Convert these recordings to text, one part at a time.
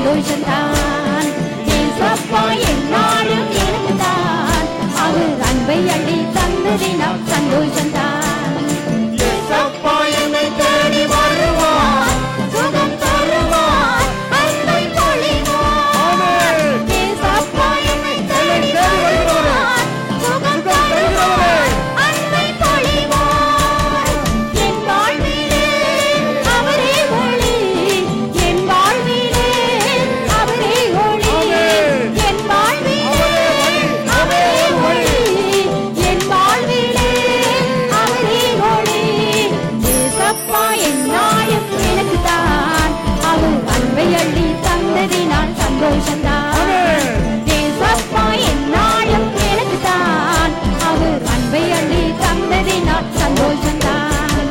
சந்தோஷந்தான். ஏசப்பா என்னாலும் எனக்குதான், அவர் அன்பை அள்ளி தந்ததினால் சந்தோஷந்தான். ஏசப்பா என்னை தேடி வருவார், சுகம் தருவார், அன்பை பொழிவார். ஏசப்பா என்னை தேடி வருவார், சுகம் தருவார், அன்பை பொழிவார். என் வாழ்விலே அவரே ஒளி, என் வாழ்விலே அவரே ஒளி, என் வாழ்விலே அவரே ஒளி, என் வாழ்விலே அவரே ஒளி. ஏசப்பா என்னாலும் எனக்குதான், அவர் அன்பை அள்ளி தந்ததினால் சந்தோஷந்தான். ஏசப்பா என்னாலும் எனக்குதான், அவர் அன்பை அள்ளி தந்ததினால் சந்தோஷந்தான்.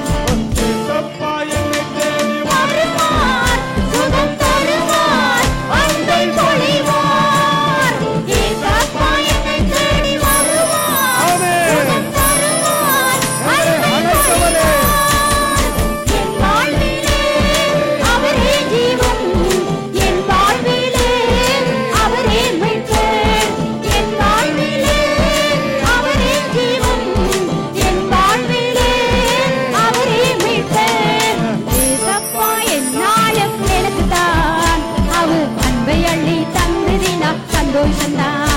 வருவார், சுகம் தருவார், அன்பை பொழிவார். ஏசப்பா என்னை தேடி வருவார், சுகம் தருவார், அன்பை பொழிவார். என் வாழ்விலே அவரே ஜீவன், என் வாழ்விலே அவரே மீட்பர். என் வாழ்விலே அவரே ஜீவன், என் வாழ்விலே அவரே மீட்பர். ஏசப்பா என்னாலும் எனக்குதான், அவர் அன்பை அள்ளி தந்ததினால் சந்தோஷந்தான்.